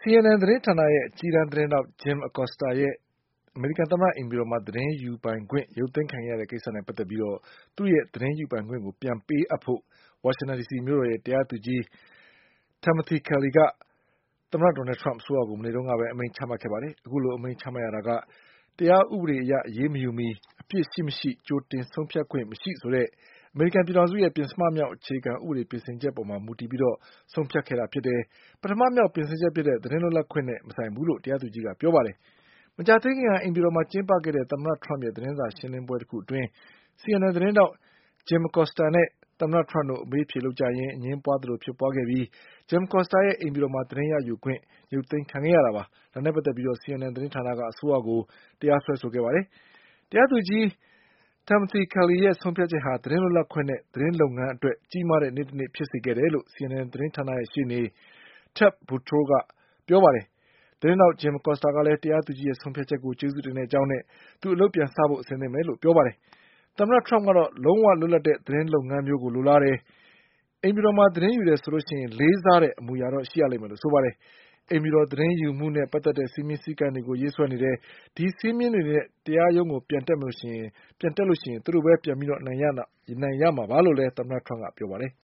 CNN သတင်းဌာနရဲ့အကြီးတန်းသတင်းထောက် Jim Acosta ရဲ့အမေရိကန်သမ္မတအိမ်ဖြူတော်မှာသတင်းယူပိုင်ခွင့်ရုပ်သိမ်းခံရတဲ့ကိစ္စနဲ့ပတ်သက်ပြီးသူ့ရဲ့သတင်းယူပိုင်ခွင့်ကိုပြန်ပေးအပ်ဖို့ဝါရှင်တန်ဒီစီမြို့တော်ရဲ့တရားသူကြီး Timothy Kelly ကသမ္မတ Donald Trump အစိုးရကိုမနေ့တုန်းကပဲအမိန့်ချမှတ်ခဲ့ပါတယ်။ အခုလိုအမိန့်ချမှတ်ရတာကတရားဥပဒေအရအရေးမယူမီအပြစ်ရှိမရှိကြိုတင်ဆုံးဖြတ်ခွင့်မရှိဆိုတဲ့အမေရိကန်ပြည်ထောင်စုရဲ့ပဉ္စမမြောက်အခြေခံဥပဒေပြင်ဆင်ချက်ပေါ်မှာမူတည်ပြီးဆုံးဖြတ်ခဲ့တာဖြစ်တယ်။ ပထမမြောက်ပြင်ဆင်ချက်ဖြစ်တဲ့သတင်းလွတ်လပ်ခွင့်နဲ့မဆိုင်ဘူးလို့တရားသူကြီးကပြောပါတယ်။ မကြာသေးခင်ကအိမ်ဖြူတော်မှာကျင်းပခဲ့တဲ့သမ္မတ Trump ရဲ့သတင်းစာရှင်းလင်းပွဲတခုအတွင်း CNN သတင်းထောက် Jim Acosta နဲ့သမ္မတ Trump တို့အမေးအဖြေလုပ်ကြရင်းအငြင်းပွါးသလိုဖြစ်ပွါးခဲ့ပြီး Jim Acosta ရဲ့အိမ်ဖြူတော်မှာသတင်းရယူခွင့်ရုပ်သိမ်းခံခဲ့ရတာပါ။ ဒါနဲ့ပတ်သက်ပြီး CNN သတင်းဌာနကအစိုးရကိုတရားစွဲဆိုခဲ့ပါတယ်။ တရားသူကြီး Timothy Kelly ရဲ့ဆုံးဖြတ်ချက်ဟာသတင်းလွတ်လပ်ခွင့်နဲ့သတင်းလုပ်ငန်းအတွက်ကြီးမားတဲ့နေ့တနေ့ဖြစ်စေခဲ့တယ်လို့ CNN သတင်းဌာနရဲ့ရှေ့နေ Ted Boutrous ကပြောပါတယ်။ သတင်းထောက် Jim Acosta ကလည်းတရားသူကြီးရဲ့ဆုံးဖြတ်ချက်ကိုကျေးဇူးတင်ကြောင်းနဲ့သူအလုပ်ပြန်စဖို့အဆင်သင့်ပဲလို့ပြောပါတယ်။ သမ္မတ Trump ကတော့လုံးဝလွတ်လပ်တဲ့သတင်းလုပ်ငန်းမျိုးကိုလိုလားတယ်။ အိမ်ဖြူတော်မှာသတင်းယူတယ်ဆိုရင်လေးစားတဲ့အမူအရာတော့ရှိရလိမ့်မယ်လို့ဆိုပါတယ်။ အိမ်ဖြူတော်သတင်းယူမှုနဲ့ပတ်သက်တဲ့စည်းမျဉ်းစည်းကမ်းတွေကိုရေးဆွဲနေတယ်။ ဒီစည်းမျဉ်းတွေနဲ့တရားရုံးကိုပြန်တက်လို့ရှိရင်သူတို့ပဲပြန်ပြီးအနိုင်ရမှာပါလို့လည်းသမ္မတ Trump ကပြောပါတယ်